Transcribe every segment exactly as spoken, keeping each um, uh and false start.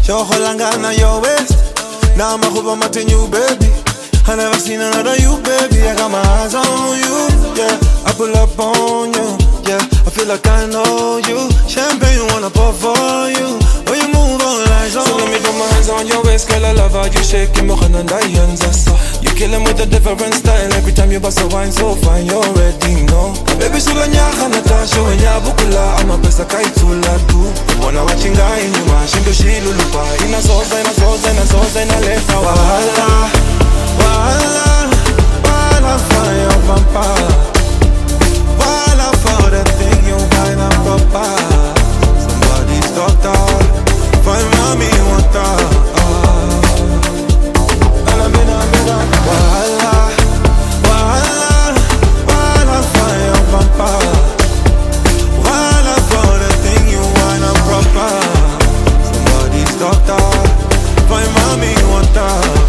Your whole on your waist. Now I'm a hope I'm at you, baby. I never seen another you, baby. I got my eyes on you, yeah. I pull up on you, yeah. I feel like I know you. Champagne wanna pour for you. When you move on like so. So let me put my hands on your waist, girl. I love how you shake it, more than I answer. You killing with a different style. Every time you bust a wine, so fine, you already know. Baby, so when you're Natasha, when you're Bukula, I'm a best I can't do that too. Wanna watching guy in you, watching the shit, Lulupa. In a sauce, in a sauce, in a sauce, in a left. Wahala, wahala, wahala for your bumper. Wahala for the thing you buy now proper. Somebody's doctor, find mommy water. Wahala, wahala, wahala for your bumper. Wahala for the thing you wanna proper. Somebody's doctor, find mommy water.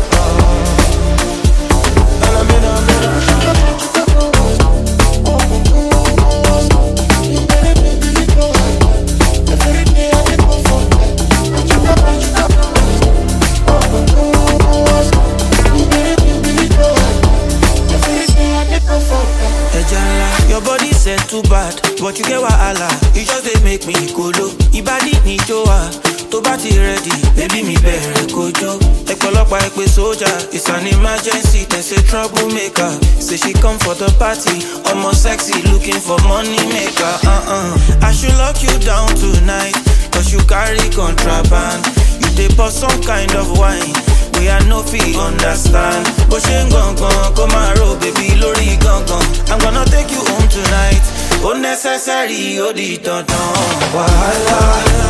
Your body said too bad, but you get wahala. You just they make me kolo. Ibadi ni joa, to bati ready, baby me bere kojo. Ekolopa ekwe soldier, it's an emergency. They say troublemaker. Say she come for the party, almost sexy, looking for money maker. Uh-uh. I should lock you down tonight, cause you carry contraband. You dey pour some kind of wine. We are no fee understand. But she ain't gon' gon' come and roll, baby, lori gon' gon'. I'm gonna take you home tonight. Unnecessary, oh di don don. Wahala.